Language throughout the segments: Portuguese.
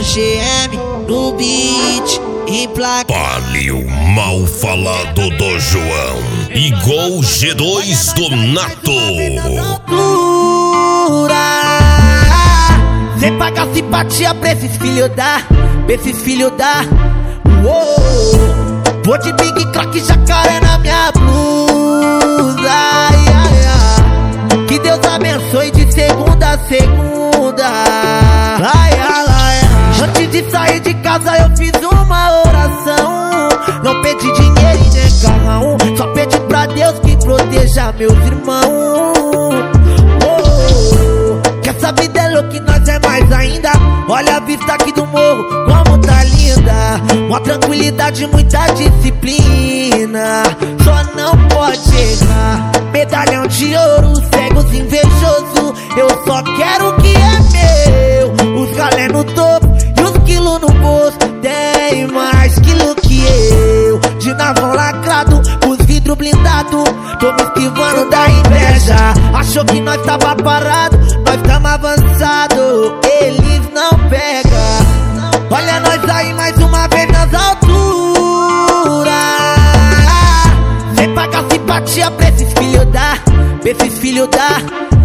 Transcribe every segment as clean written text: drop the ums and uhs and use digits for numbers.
GM no beat, em placa. Palio mal falado do João, igual G2 do Nato. Sem pagar simpatia pra esses filho da, Vou de Big Crack Jacaré na minha blusa. Que Deus abençoe de segunda a segunda. Antes de sair de casa eu fiz uma oração. Não pedi dinheiro e nem carrão, só pedi pra Deus que proteja meus irmãos. Que essa vida é louca e nós é mais ainda. Olha a vista aqui do morro, como tá linda. Uma tranquilidade, muita disciplina. Só não pode errar. Medalhão de ouro, cegos invejosos. Eu só quero o que é meu. Os galé no topo e os quilos no bolso. Tem mais quilo que eu. De navão lacrado, os vidros blindados. Tô me esquivando da inveja. Achou que nós tava parado, nós tamo avançado. Eles não pegam. Olha nós aí mais uma vez nas alturas. Sem pagar simpatia pra esses filho da,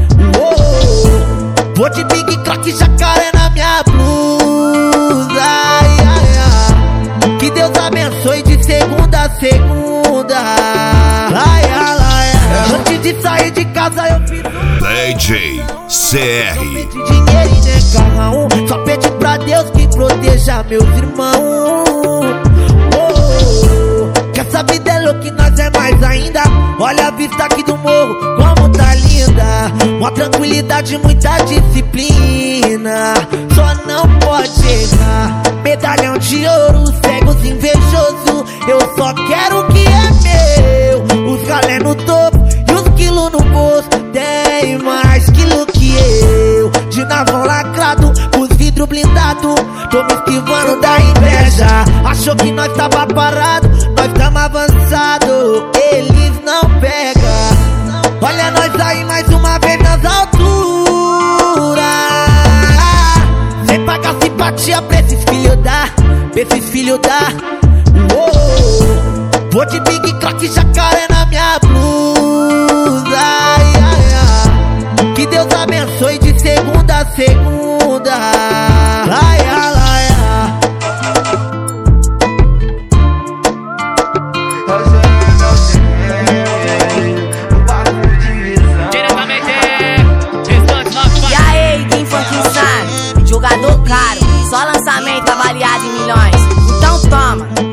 Vou de Big Crack Jacaré na minha blusa. Que Deus abençoe de segunda a segunda. Antes de sair de casa eu fiz DJ CR. Não pedi dinheiro e nem carrão, só pedi pra Deus que proteja meus irmãos. Que essa vida é louca e nós é mais ainda. Olha a vista aqui do morro, como tá linda. Uma tranquilidade, muita disciplina. Só não pode errar. Medalhão de ouro, cegos invejosos. Eu só quero o que é meu. Os galé no topo e os quilos no bolso. Tem mais quilo que eu. De navão lacrado, os vidros blindados. Tô me esquivando da inveja. Achou que nós tava parado, nós tamo avançado. Eles não pegam. Olha nós aí mais uma vez nas alturas. Sem pagar simpatia pra esses filho da, Vou de Big Crack Jacaré na minha blusa. Que Deus abençoe de segunda a segunda. E aí, Game Funk sabe? Jogador caro, só lançamento avaliado em milhões. Então toma.